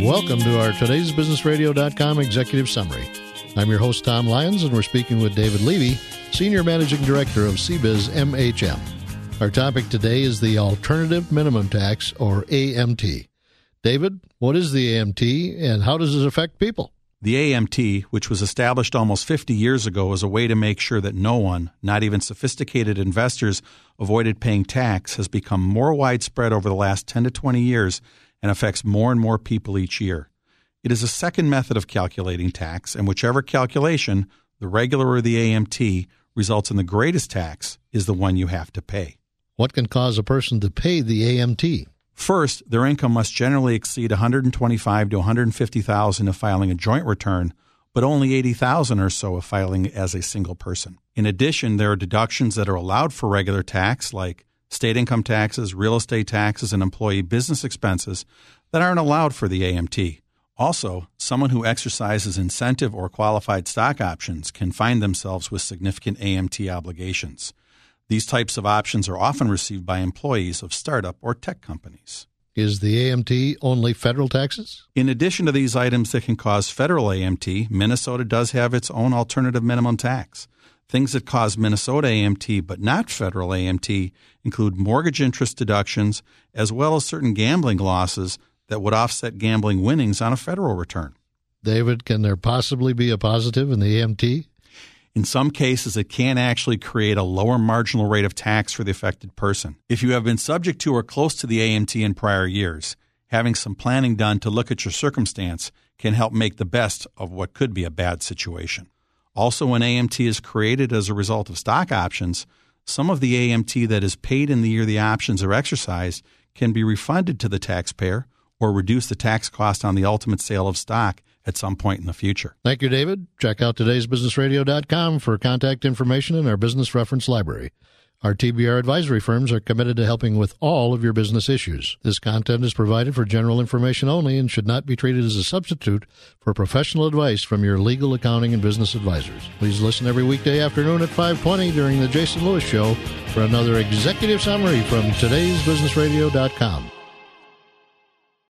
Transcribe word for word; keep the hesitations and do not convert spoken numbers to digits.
Welcome to our today's business radio dot com Executive Summary. I'm your host, Tom Lyons, and we're speaking with David Levy, Senior Managing Director of C B I Z M H M. Our topic today is the Alternative Minimum Tax, or A M T. David, what is the A M T, and how does it affect people? The A M T, which was established almost fifty years ago as a way to make sure that no one, not even sophisticated investors, avoided paying tax, has become more widespread over the last ten to twenty years and affects more and more people each year. It is a second method of calculating tax, and whichever calculation, the regular or the A M T, results in the greatest tax is the one you have to pay. What can cause a person to pay the A M T? First, their income must generally exceed one hundred twenty-five thousand to one hundred fifty thousand dollars if filing a joint return, but only eighty thousand dollars or so if filing as a single person. In addition, there are deductions that are allowed for regular tax, like state income taxes, real estate taxes, and employee business expenses that aren't allowed for the A M T. Also, someone who exercises incentive or qualified stock options can find themselves with significant A M T obligations. These types of options are often received by employees of startup or tech companies. Is the A M T only federal taxes? In addition to these items that can cause federal A M T, Minnesota does have its own alternative minimum tax. Things that cause Minnesota A M T but not federal A M T include mortgage interest deductions as well as certain gambling losses that would offset gambling winnings on a federal return. David, can there possibly be a positive in the A M T? In some cases, it can actually create a lower marginal rate of tax for the affected person. If you have been subject to or close to the A M T in prior years, having some planning done to look at your circumstance can help make the best of what could be a bad situation. Also, when A M T is created as a result of stock options, some of the A M T that is paid in the year the options are exercised can be refunded to the taxpayer or reduce the tax cost on the ultimate sale of stock at some point in the future. Thank you, David. Check out today's business radio dot com for contact information in our business reference library. Our T B R advisory firms are committed to helping with all of your business issues. This content is provided for general information only and should not be treated as a substitute for professional advice from your legal, accounting, and business advisors. Please listen every weekday afternoon at five twenty during the Jason Lewis Show for another executive summary from today's business radio dot com.